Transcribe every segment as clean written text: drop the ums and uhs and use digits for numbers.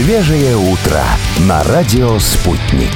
Свежее утро на радио «Спутник».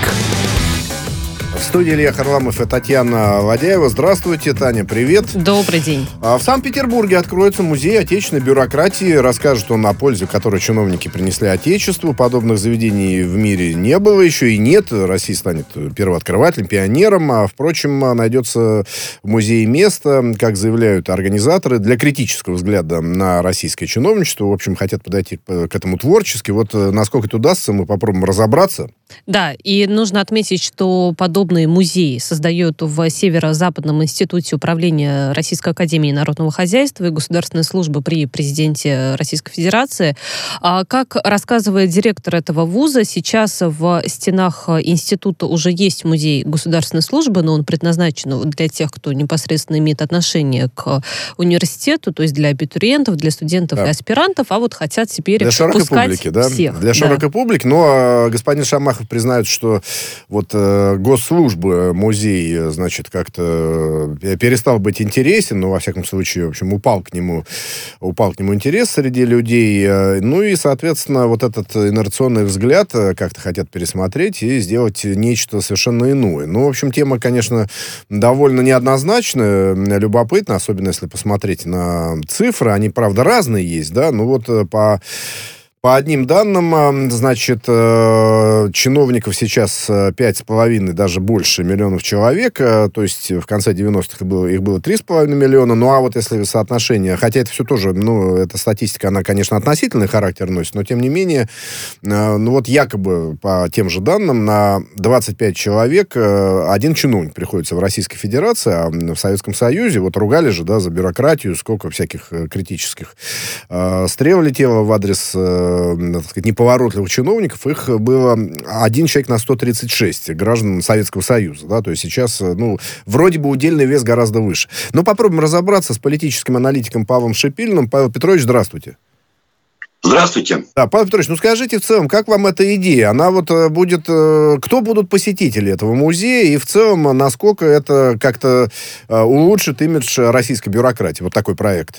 В студии Илья Харламов и Татьяна Ладяева. Здравствуйте, Таня, привет. Добрый день. В Санкт-Петербурге откроется музей отечественной бюрократии. Расскажет он о пользе, которую чиновники принесли Отечеству. Подобных заведений в мире не было еще и нет. Россия станет первооткрывателем, пионером. Впрочем, найдется в музее место, как заявляют организаторы, для критического взгляда на российское чиновничество. В общем, хотят подойти к этому творчески. Вот насколько это удастся, мы попробуем разобраться. Да, и нужно отметить, что подобные музеи создают в Северо-Западном институте управления Российской академии народного хозяйства и государственной службы при президенте Российской Федерации. Как рассказывает директор этого вуза, сейчас в стенах института уже есть музей государственной службы, но он предназначен для тех, кто непосредственно имеет отношение к университету, то есть для абитуриентов, для студентов и аспирантов, а вот хотят теперь для широкой пускать публики, да? Всех. Для широкой публики, но господин Шамахов признает, что вот госслужбы, музей, значит, как-то перестал быть интересен, но, во всяком случае, в общем, упал к нему интерес среди людей. Ну и, соответственно, вот этот инерционный взгляд как-то хотят пересмотреть и сделать нечто совершенно иное. Ну, в общем, тема, конечно, довольно неоднозначная, любопытна, особенно если посмотреть на цифры. Они, правда, разные есть, да, но вот по одним данным, значит, чиновников сейчас 5,5, даже больше миллионов человек, то есть в конце 90-х их было 3,5 миллиона, ну а вот если соотношение, хотя это все тоже, ну, эта статистика, она, конечно, относительный характер носит, но тем не менее, ну вот якобы по тем же данным на 25 человек один чиновник приходится в Российской Федерации, а в Советском Союзе, вот ругали же, да, за бюрократию, сколько всяких критических стрел летело в адрес, так сказать, неповоротливых чиновников, их было один человек на 136 граждан Советского Союза, да, то есть сейчас, ну, вроде бы удельный вес гораздо выше. Но попробуем разобраться с политическим аналитиком Павлом Шипилиным. Павел Петрович, здравствуйте. Здравствуйте. Да, Павел Петрович, ну скажите в целом, как вам эта идея? Она вот будет... Кто будут посетители этого музея? И в целом, насколько это как-то улучшит имидж российской бюрократии? Вот такой проект.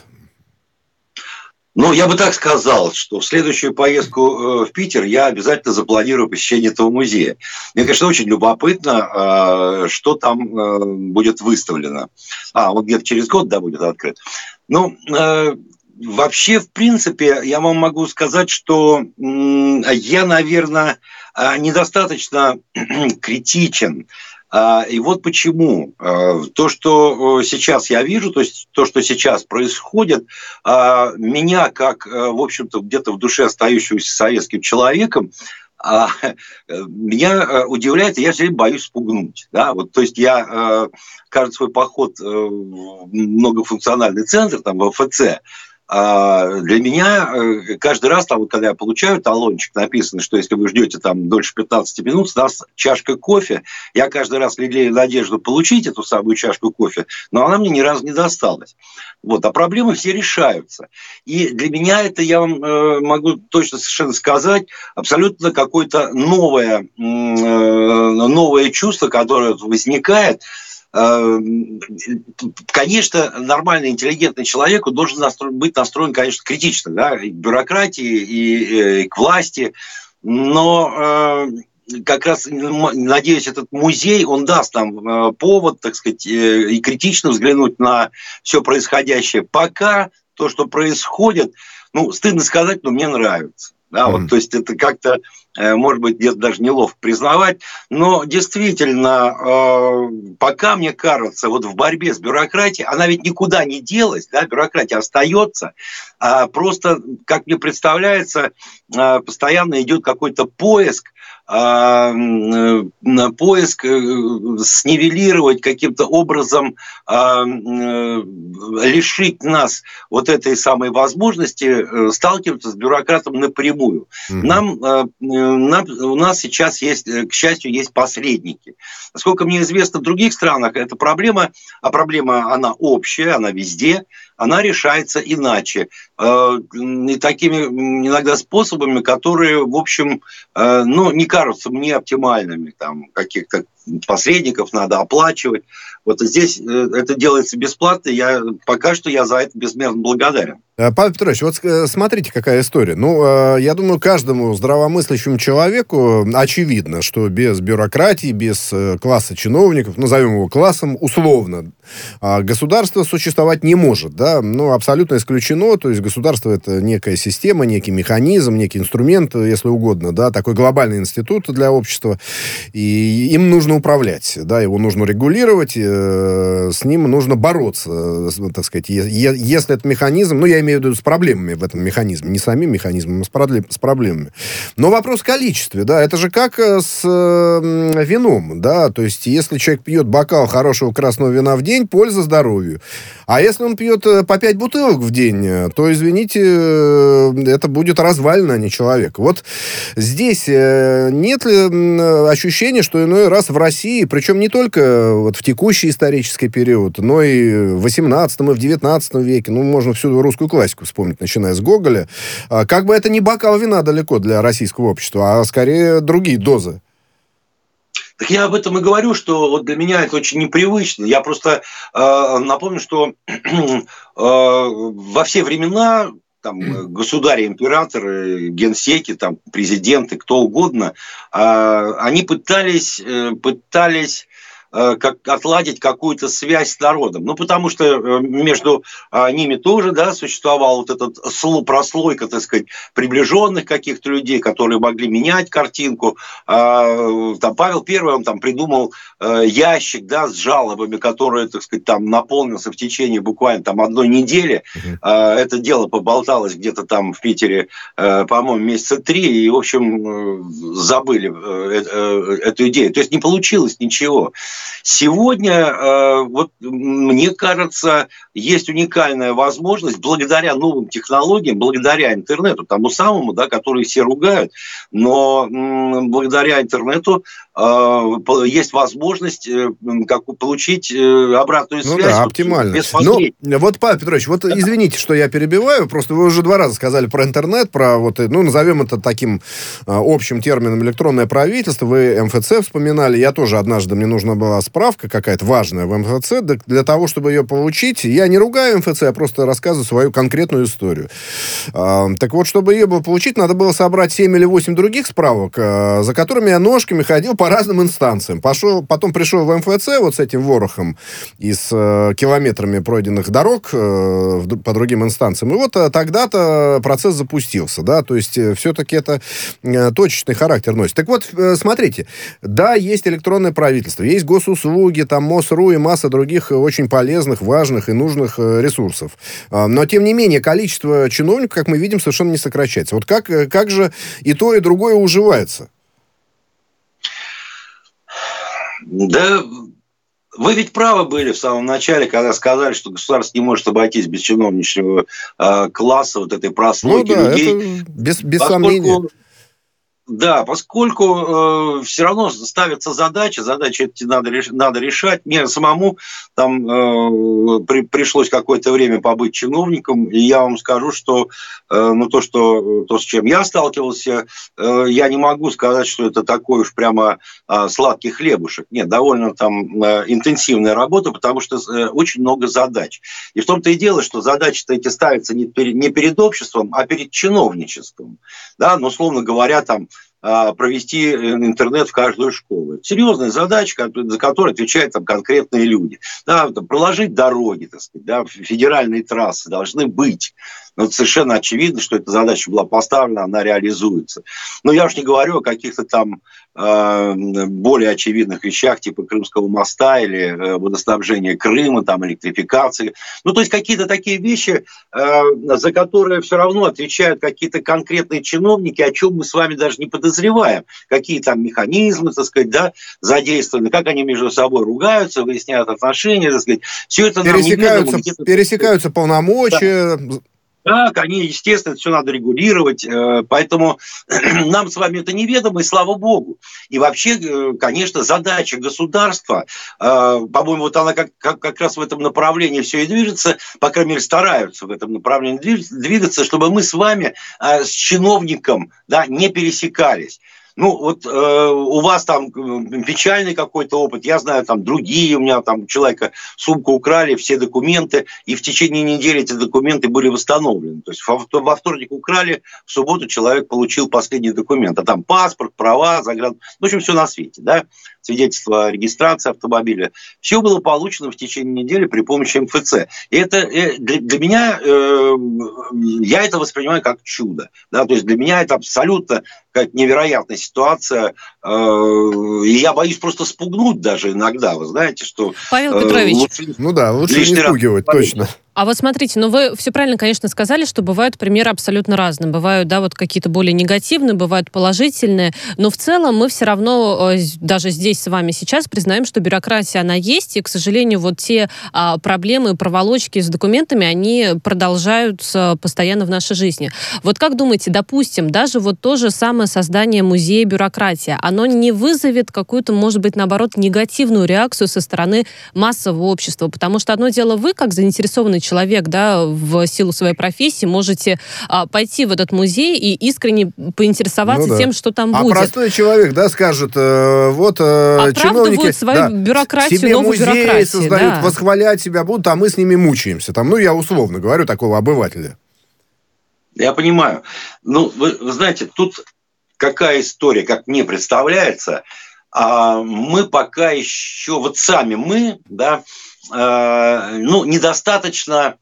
Ну, я бы так сказал, что в следующую поездку в Питер я обязательно запланирую посещение этого музея. Мне, конечно, очень любопытно, что там будет выставлено. Он где-то через год, да, будет открыт. Ну, вообще, в принципе, я вам могу сказать, что я, наверное, недостаточно критичен. И вот почему. То, что сейчас я вижу, то есть то, что сейчас происходит, меня, как, в общем-то, где-то в душе остающегося советским человеком, меня удивляет, и я все время боюсь спугнуть. Да? Вот, то есть я, каждый свой поход в многофункциональный центр, там, в ФЦ, для меня каждый раз, там, когда я получаю талончик, написано, что если вы ждете там дольше 15 минут, у нас чашка кофе. Я каждый раз лелею надежду получить эту самую чашку кофе, но она мне ни разу не досталась. Вот, а проблемы все решаются. И для меня это, я вам могу точно совершенно сказать, абсолютно какое-то новое чувство, которое возникает. Конечно, нормальный, интеллигентный человек, он должен быть настроен, конечно, критично, да, и к бюрократии, и к власти, но как раз, надеюсь, этот музей, он даст нам повод, так сказать, и критично взглянуть на все происходящее. Пока то, что происходит, ну, стыдно сказать, но мне нравится. Да, вот, то есть это как-то, может быть, где-то даже неловко признавать, но действительно, пока, мне кажется, вот в борьбе с бюрократией, она ведь никуда не делась, да, бюрократия остается, просто, как мне представляется, постоянно идет какой-то поиск снивелировать каким-то образом, лишить нас вот этой самой возможности сталкиваться с бюрократом напрямую. У нас сейчас есть, к счастью, есть посредники. Насколько мне известно, в других странах эта проблема, а проблема она общая, она везде, она решается иначе. И такими иногда способами, которые, в общем, не кажутся мне оптимальными. Там каких-то посредников надо оплачивать. Вот здесь это делается бесплатно. Пока что я за это безмерно благодарен. Павел Петрович, вот смотрите, какая история. Я думаю, каждому здравомыслящему человеку очевидно, что без бюрократии, без класса чиновников, назовем его классом условно, государство существовать не может, да, абсолютно исключено, то есть государство — это некая система, некий механизм, некий инструмент, если угодно, да, такой глобальный институт для общества, и им нужно управлять, да, его нужно регулировать, с ним нужно бороться, так сказать, если это механизм, я имею в виду с проблемами в этом механизме, не самим механизмом, а с проблемами. Но вопрос в количестве, да, это же как с вином, да, то есть если человек пьет бокал хорошего красного вина в день, польза здоровью. А если он пьет по 5 бутылок в день, то, извините, это будет развалина, а не человек. Вот здесь нет ли ощущения, что иной раз в России, причем не только вот в текущий исторический период, но и в 18 и в 19 веке, можно всю русскую классику вспомнить, начиная с Гоголя, как бы это не бокал вина далеко для российского общества, а скорее другие дозы. Так я об этом и говорю, что вот для меня это очень непривычно. Я просто напомню, что во все времена государи, императоры, генсеки, президенты, кто угодно, они пытались отладить какую-то связь с народом. Потому что между ними тоже, да, существовал вот этот прослойка, так сказать, приближенных каких-то людей, которые могли менять картинку. Павел I, он придумал ящик, да, с жалобами, который, так сказать, наполнился в течение буквально одной недели. Это дело поболталось где-то в Питере, по-моему, месяца 3, и, в общем, забыли эту идею. То есть не получилось ничего. Сегодня, мне кажется, есть уникальная возможность, благодаря новым технологиям, благодаря интернету, тому самому, да, который все ругают, но благодаря интернету есть возможность получить обратную связь. Да, оптимально. Вот, Павел Петрович, извините, что я перебиваю, просто вы уже 2 раза сказали про интернет, про назовем это таким общим термином электронное правительство, вы МФЦ вспоминали, я тоже однажды, мне нужна была справка какая-то важная в МФЦ, для того, чтобы ее получить, я не ругаю МФЦ, я просто рассказываю свою конкретную историю. Так вот, чтобы ее получить, надо было собрать 7 или 8 других справок, за которыми я ножками ходил по разным инстанциям. Потом пришел в МФЦ с этим ворохом и с километрами пройденных дорог по другим инстанциям. И тогда-то процесс запустился, да, то есть все-таки это точечный характер носит. Так вот, смотрите, да, есть электронное правительство, есть госуслуги, МОСРУ и масса других очень полезных, важных и нужных ресурсов. Но, тем не менее, количество чиновников, как мы видим, совершенно не сокращается. Как же и то, и другое уживается? Да, вы ведь правы были в самом начале, когда сказали, что государство не может обойтись без чиновничьего класса, этой прослойки людей. Это без сомнения. Да, поскольку все равно ставится задачи эти надо решать. Мне самому пришлось какое-то время побыть чиновником, и я вам скажу, что то, с чем я сталкивался, я не могу сказать, что это такой уж прямо сладкий хлебушек. Нет, довольно интенсивная работа, потому что очень много задач. И в том-то и дело, что задачи-то эти ставятся не перед обществом, а перед чиновничеством. Да, условно говоря, провести интернет в каждую школу. Это серьезная задача, за которую отвечают конкретные люди. Да, проложить дороги, так сказать, да, федеральные трассы должны быть. Но совершенно очевидно, что эта задача была поставлена, она реализуется. Но я уж не говорю о каких-то более очевидных вещах, типа Крымского моста или водоснабжения Крыма, электрификации. То есть какие-то такие вещи, за которые все равно отвечают какие-то конкретные чиновники, о чем мы с вами даже не подозреваем. Какие механизмы, так сказать, да, задействованы, как они между собой ругаются, выясняют отношения, так сказать. Все это пересекаются полномочия. Так, они, естественно, это все надо регулировать, поэтому нам с вами это неведомо, и слава богу. И вообще, конечно, задача государства, по-моему, вот она как раз в этом направлении все и движется, по крайней мере, стараются в этом направлении двигаться, чтобы мы с вами с чиновником, да, не пересекались. Ну, вот у вас там печальный какой-то опыт, я знаю, там другие, у меня там у человека сумку украли, все документы, и в течение недели эти документы были восстановлены. То есть во вторник украли, в субботу человек получил последний документ, а там паспорт, права, в общем, все на свете, да, свидетельство о регистрации автомобиля. Все было получено в течение недели при помощи МФЦ. И это для меня, я это воспринимаю как чудо, да, то есть для меня это абсолютно какая-то невероятная ситуация, и я боюсь просто спугнуть даже иногда, вы знаете, что... Павел Петрович. Лучше не спугивать, точно. А вот смотрите, вы все правильно, конечно, сказали, что бывают примеры абсолютно разные. Бывают, да, вот какие-то более негативные, бывают положительные, но в целом мы все равно, даже здесь с вами сейчас, признаем, что бюрократия, она есть, и, к сожалению, вот те проблемы, проволочки с документами, они продолжаются постоянно в нашей жизни. Вот как думаете, допустим, даже вот то же самое создание музея бюрократии, оно не вызовет какую-то, может быть, наоборот, негативную реакцию со стороны массового общества? Потому что одно дело вы, как заинтересованный человек, да, в силу своей профессии, можете пойти в этот музей и искренне поинтересоваться тем, что там будет. А простой человек, да, скажет, чиновники свою бюрократию, себе новую музеи бюрократию, создают, да, восхвалять себя будут, а мы с ними мучаемся. Там, я условно говорю, такого обывателя. Я понимаю. Вы знаете, тут какая история, как мне представляется, мы пока еще, вот сами мы, да, недостаточно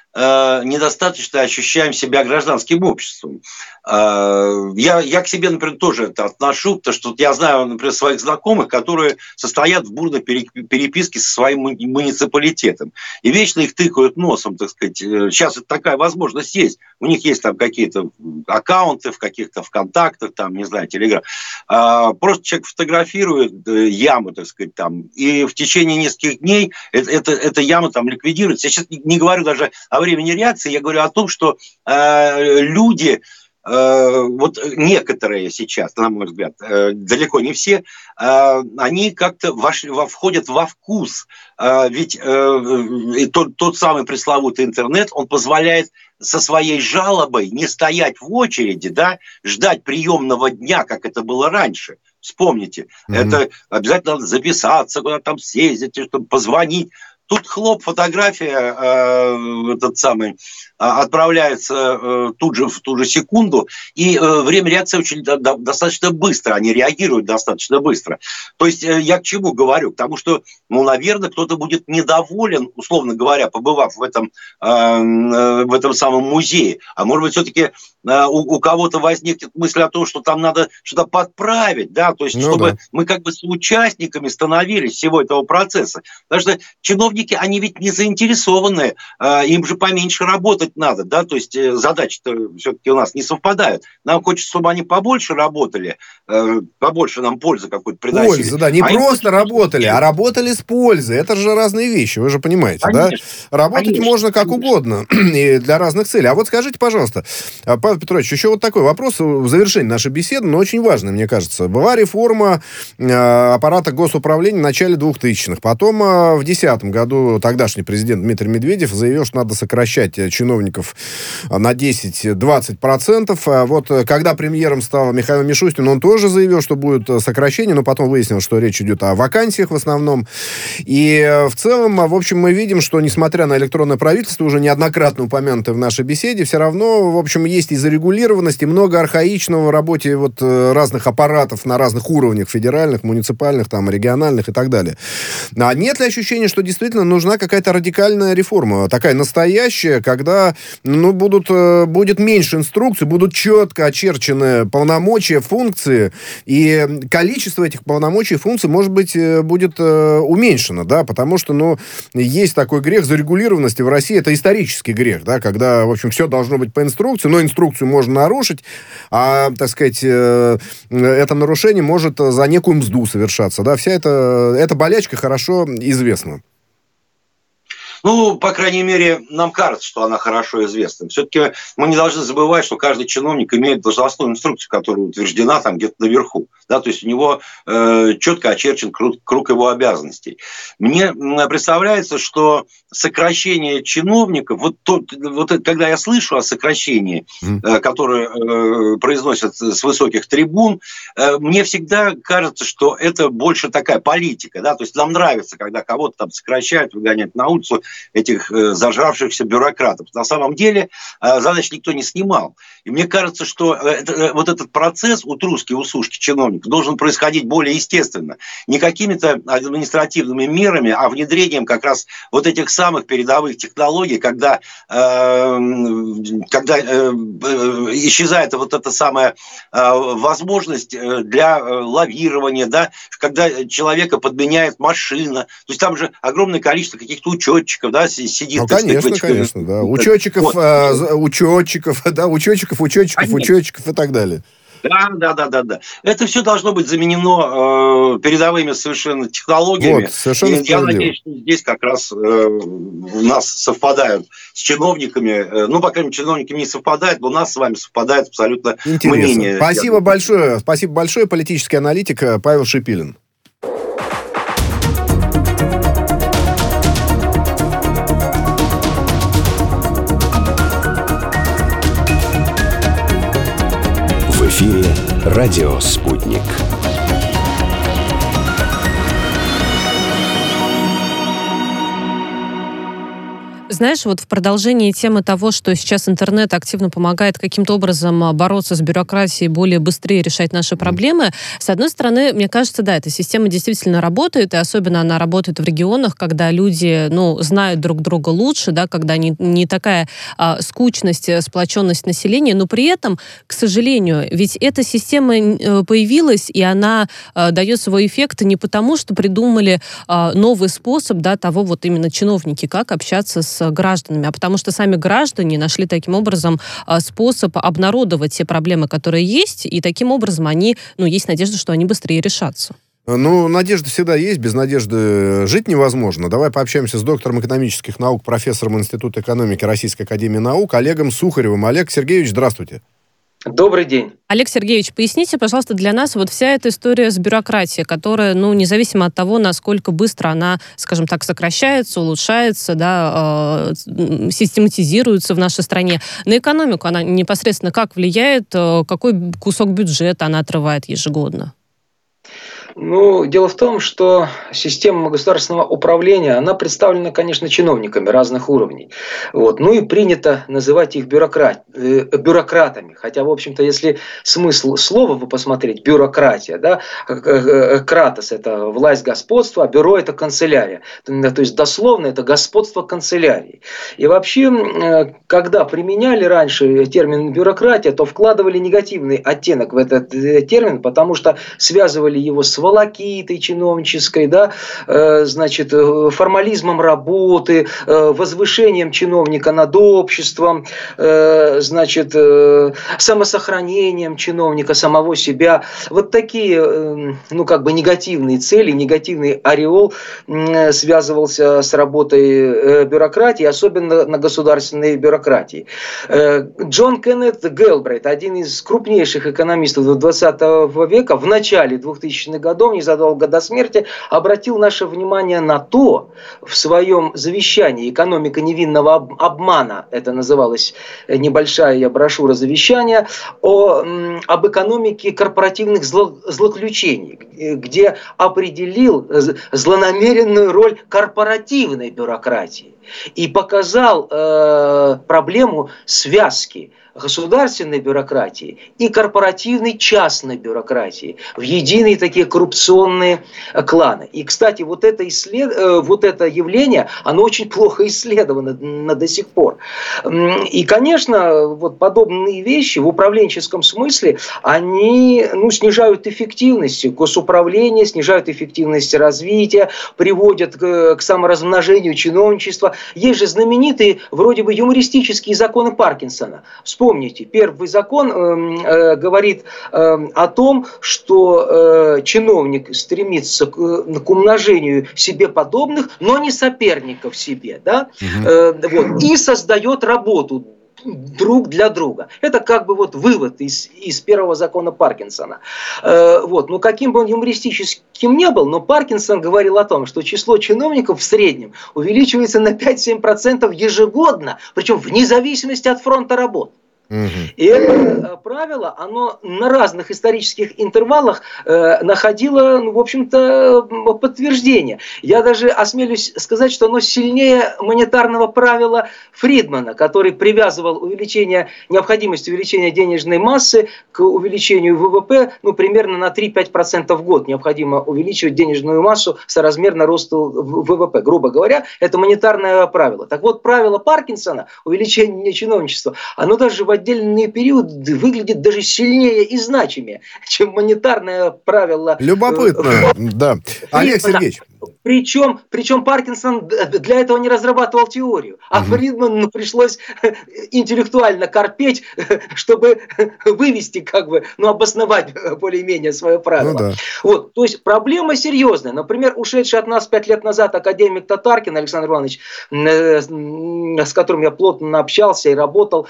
ощущаем себя гражданским обществом. Я к себе, например, тоже это отношу, потому что я знаю, например, своих знакомых, которые состоят в бурной переписке со своим муниципалитетом. И вечно их тыкают носом, так сказать. Сейчас такая возможность есть. У них есть там какие-то аккаунты в каких-то ВКонтактах, там, не знаю, Телеграм. Просто человек фотографирует яму, так сказать, там, и в течение нескольких дней эта яма там ликвидируется. Я сейчас не говорю даже о времени реакции, я говорю о том, что люди... вот некоторые сейчас, на мой взгляд, далеко не все, они как-то входят во вкус. Ведь тот самый пресловутый интернет, он позволяет со своей жалобой не стоять в очереди, да, ждать приемного дня, как это было раньше. Вспомните, это обязательно надо записаться, куда-то там съездить, чтобы позвонить. Тут хлоп, фотография отправляется в ту же секунду, и время реакции очень достаточно быстро, они реагируют достаточно быстро. То есть я к чему говорю? К тому, что, наверное, кто-то будет недоволен, условно говоря, побывав в этом самом музее. А может быть, все-таки у кого-то возникнет мысль о том, что там надо что-то подправить, да, то есть чтобы мы как бы соучастниками становились всего этого процесса. Потому что чиновники, они ведь не заинтересованы, им же поменьше работать надо, да, то есть задачи-то все-таки у нас не совпадают. Нам хочется, чтобы они побольше работали, побольше нам пользы какой-то приносили. Польза, да, не просто работали, а работали с пользой. Это же разные вещи, вы же понимаете, конечно, да? Работать можно как угодно и для разных целей. А вот скажите, пожалуйста, Павел Петрович, еще вот такой вопрос в завершении нашей беседы, но очень важный, мне кажется. Была реформа аппарата госуправления в начале 2000-х. Потом в 2010 году тогдашний президент Дмитрий Медведев заявил, что надо сокращать чиновников на 10-20%. Вот когда премьером стал Михаил Мишустин, он тоже заявил, что будет сокращение, но потом выяснилось, что речь идет о вакансиях в основном. И в целом, в общем, мы видим, что несмотря на электронное правительство, уже неоднократно упомянутое в нашей беседе, все равно, в общем, есть и зарегулированность, и много архаичного в работе вот разных аппаратов на разных уровнях, федеральных, муниципальных, там, региональных и так далее. А нет ли ощущения, что действительно нужна какая-то радикальная реформа, такая настоящая, когда будет меньше инструкций, будут четко очерчены полномочия, функции, и количество этих полномочий и функций, может быть, будет уменьшено, да, потому что, есть такой грех зарегулированности в России, это исторический грех, да, когда, в общем, все должно быть по инструкции, но инструкцию можно нарушить, а, так сказать, это нарушение может за некую мзду совершаться, да, вся эта болячка хорошо известна. Ну, по крайней мере, нам кажется, что она хорошо известна. Все-таки мы не должны забывать, что каждый чиновник имеет должностную инструкцию, которая утверждена там где-то наверху. Да, то есть у него четко очерчен круг его обязанностей. Мне представляется, что сокращение чиновников, когда я слышу о сокращении, которое произносят с высоких трибун, мне всегда кажется, что это больше такая политика. Да? То есть нам нравится, когда кого-то там сокращают, выгоняют на улицу, этих зажравшихся бюрократов. На самом деле задач никто не снимал. И мне кажется, что вот этот процесс утруски, усушки чиновников должен происходить более естественно. Не какими-то административными мерами, а внедрением как раз вот этих самых передовых технологий, когда исчезает вот эта самая возможность для лавирования, да, когда человека подменяет машина. То есть там же огромное количество каких-то учетчиков, да, сидит. Ну, конечно, да. Учетчиков и так далее. Да. Это все должно быть заменено передовыми совершенно технологиями. Вот, совершенно я надеюсь, что здесь как раз у нас совпадают с чиновниками. Ну, по крайней мере, чиновниками не совпадают, но у нас с вами совпадает абсолютно мнение. Спасибо большое. Политический аналитик Павел Шипилин. В эфире радио «Спутник». Знаешь, вот в продолжении темы того, что сейчас интернет активно помогает каким-то образом бороться с бюрократией, более быстрее решать наши проблемы, с одной стороны, мне кажется, да, эта система действительно работает, и особенно она работает в регионах, когда люди, знают друг друга лучше, да, когда не такая скучность, сплоченность населения, но при этом, к сожалению, ведь эта система появилась, и она дает свой эффект не потому, что придумали новый способ, да, того вот именно чиновники, как общаться с гражданами, а потому что сами граждане нашли таким образом способ обнародовать те проблемы, которые есть, и таким образом есть надежда, что они быстрее решатся. Надежда всегда есть, без надежды жить невозможно. Давай пообщаемся с доктором экономических наук, профессором Института экономики Российской академии наук Олегом Сухаревым. Олег Сергеевич, здравствуйте. Добрый день. Олег Сергеевич, поясните, пожалуйста, для нас вот вся эта история с бюрократией, которая, независимо от того, насколько быстро она, скажем так, сокращается, улучшается, да, систематизируется в нашей стране, на экономику она непосредственно как влияет, какой кусок бюджета она отрывает ежегодно? Дело в том, что система государственного управления, она представлена, конечно, чиновниками разных уровней. И принято называть их бюрократами. Хотя, в общем-то, если смысл слова вы посмотреть, бюрократия, да, кратос – это власть, господство, а бюро – это канцелярия. То есть, дословно, это господство канцелярии. И вообще, когда применяли раньше термин бюрократия, то вкладывали негативный оттенок в этот термин, потому что связывали его с волокитой чиновнической, да, формализмом работы, возвышением чиновника над обществом, самосохранением чиновника, самого себя. Вот такие, негативные цели, негативный ореол связывался с работой бюрократии, особенно на государственной бюрократии. Джон Кеннет Гэлбрейт, один из крупнейших экономистов 20 века, в начале 2000-х годов, незадолго до смерти, обратил наше внимание на то, в своем завещании «Экономика невинного обмана», это называлась небольшая брошюра завещания, об экономике корпоративных злоключений, где определил злонамеренную роль корпоративной бюрократии и показал проблему связки государственной бюрократии и корпоративной частной бюрократии в единые такие коррупционные кланы. И, кстати, вот это явление, оно очень плохо исследовано до сих пор. И, конечно, подобные вещи в управленческом смысле, они снижают эффективность госуправления, снижают эффективность развития, приводят к саморазмножению чиновничества. Есть же знаменитые, вроде бы, юмористические законы Паркинсона. Вспомните, первый закон говорит о том, что чиновник стремится к умножению себе подобных, но не соперников себе, да? Вот, и создает работу друг для друга. Это как бы вот вывод из первого закона Паркинсона. Вот. Но каким бы он юмористическим не был, но Паркинсон говорил о том, что число чиновников в среднем увеличивается на 5-7% ежегодно, причем вне зависимости от фронта работ. И это правило, оно на разных исторических интервалах находило, в общем-то, подтверждение. Я даже осмелюсь сказать, что оно сильнее монетарного правила Фридмана, который привязывал необходимость увеличения денежной массы к увеличению ВВП, примерно на 3-5% в год. Необходимо увеличивать денежную массу соразмерно росту ВВП. Грубо говоря, это монетарное правило. Так вот, правило Паркинсона, увеличение чиновничества, оно даже в отдельные периоды выглядит даже сильнее и значимее, чем монетарное правило. Любопытно, да. Олег Сергеевич. Причем Паркинсон для этого не разрабатывал теорию, а Фридману пришлось интеллектуально корпеть, чтобы вывести, обосновать более-менее свое правило. Вот, то есть проблема серьезная. Например, ушедший от нас 5 лет назад академик Татаркин Александр Иванович, с которым я плотно общался и работал,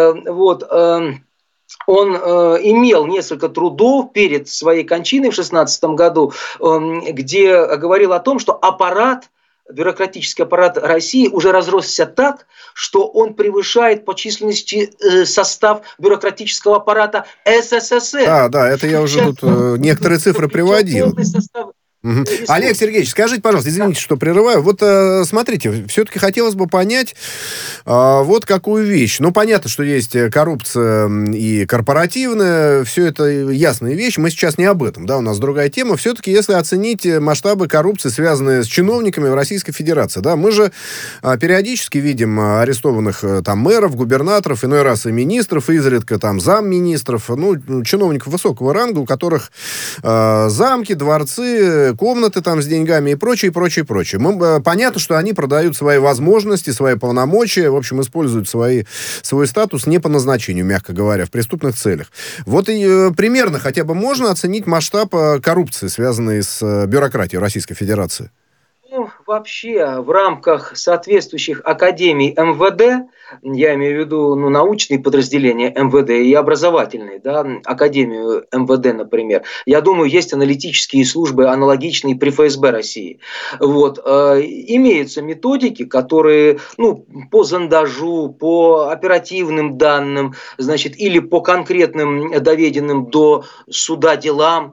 он имел несколько трудов перед своей кончиной в 2016 году, где говорил о том, что бюрократический аппарат России уже разросся так, что он превышает по численности состав бюрократического аппарата СССР. Да, это я уже тут некоторые цифры приводил. Олег Сергеевич, скажите, пожалуйста, извините, что прерываю. Вот смотрите, все-таки хотелось бы понять вот какую вещь. Понятно, что есть коррупция и корпоративная, все это ясная вещь. Мы сейчас не об этом, да, у нас другая тема. Все-таки, если оценить масштабы коррупции, связанные с чиновниками в Российской Федерации, да, мы же периодически видим арестованных там мэров, губернаторов, иной раз и министров, изредка там замминистров, чиновников высокого ранга, у которых замки, дворцы, комнаты там с деньгами и прочее. Понятно, что они продают свои возможности, свои полномочия, в общем, используют свой статус не по назначению, мягко говоря, в преступных целях. Вот и примерно хотя бы можно оценить масштаб коррупции, связанной с бюрократией Российской Федерации? Вообще, в рамках соответствующих академий МВД, я имею в виду научные подразделения МВД и образовательные, да, Академию МВД, например, я думаю, есть аналитические службы, аналогичные при ФСБ России. Вот. Имеются методики, которые по зондажу, по оперативным данным, или по конкретным доведенным до суда делам,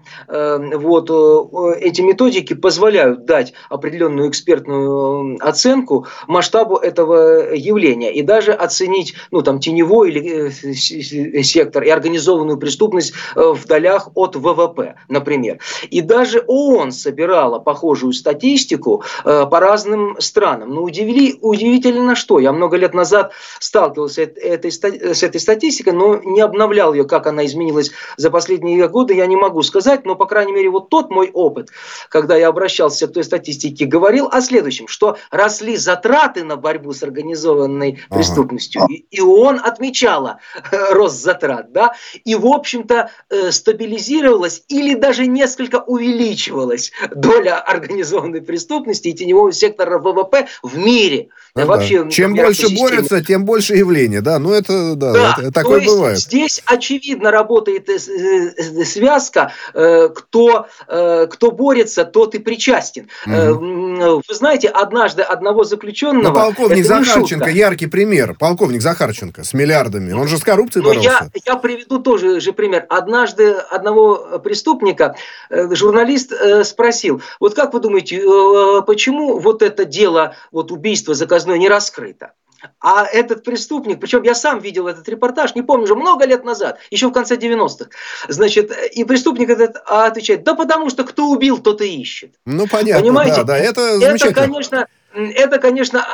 эти методики позволяют дать определенную экспертную оценку масштабу этого явления и даже оценить теневой сектор и организованную преступность в долях от ВВП, например. И даже ООН собирала похожую статистику по разным странам. Но удивительно что. Я много лет назад сталкивался с этой статистикой, но не обновлял ее, как она изменилась за последние годы, я не могу сказать, но, по крайней мере, тот мой опыт, когда я обращался к той статистике, говорил о следующем, что росли затраты на борьбу с организованной преступностью, и ООН отмечала рост затрат, да, и, в общем-то, стабилизировалась или даже несколько увеличивалась доля организованной преступности и теневого сектора ВВП в мире. Вообще, чем больше борются, тем больше явления, да, это такое бывает. Здесь очевидно работает связка, кто борется, тот и причастен. Вы знаете, однажды одного заключенного... полковник Захарченко, яркий пример. Полковник Захарченко с миллиардами. Он же с коррупцией боролся. Я приведу тоже же пример. Однажды одного преступника журналист спросил, как вы думаете, почему это дело, убийство заказное не раскрыто? А этот преступник, причем я сам видел этот репортаж, не помню, уже много лет назад, еще в конце 90-х. И преступник этот отвечает, да потому что кто убил, тот и ищет. Понятно, понимаете? Да, это замечательно. Это, конечно,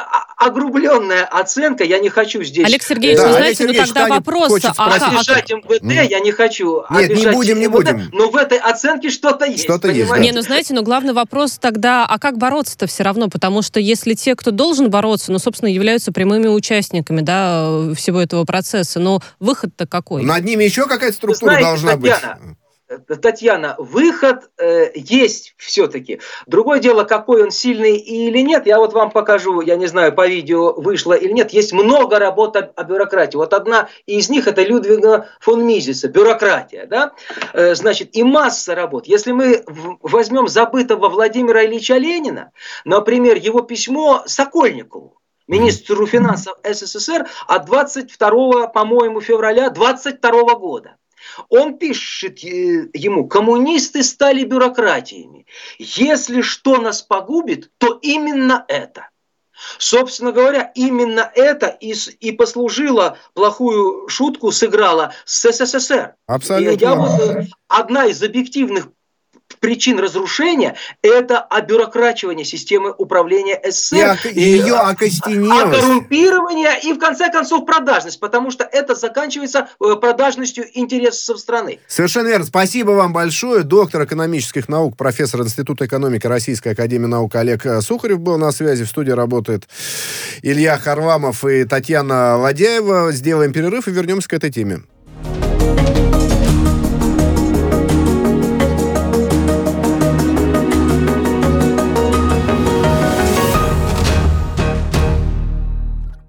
огрубленная оценка, я не хочу здесь... Олег Сергеевич, Да, ну, Олег знаете, ну Сергеевич, тогда Таня вопрос... хочет спросить. Обижать МВД я не хочу. Нет, не будем, не будем. Но в этой оценке что-то есть. Что-то есть, понимаете? Не, ну знаете, но главный вопрос тогда, а как бороться-то все равно? Потому что если те, кто должен бороться, ну, собственно, являются прямыми участниками, да, всего этого процесса, но выход-то какой? Над ними еще какая-то структура Знаете, должна быть. Татьяна, выход есть все-таки. Другое дело, какой он сильный или нет, я вот вам покажу, я не знаю, по видео вышло или нет. Есть много работ о бюрократии. Вот одна из них это Людвига фон Мизеса, бюрократия. Да? Значит, и масса работ. Если мы возьмем забытого Владимира Ильича Ленина, например, его письмо Сокольникову, министру финансов СССР от 22, по-моему, февраля 22 года. Он пишет ему: коммунисты стали бюрократиями. Если что нас погубит, то именно это. Собственно говоря, именно это и послужило, плохую шутку сыграло с СССР. Абсолютно. Одна из объективных причин разрушения – это обюрокрачивание системы управления СССР. Ее окостенелость. Коррумпирование и, в конце концов, продажность, потому что это заканчивается продажностью интересов страны. Совершенно верно. Спасибо вам большое. Доктор экономических наук, профессор Института экономики Российской академии наук Олег Сухарев был на связи. В студии работает Илья Харламов и Татьяна Ладяева. Сделаем перерыв и вернемся к этой теме.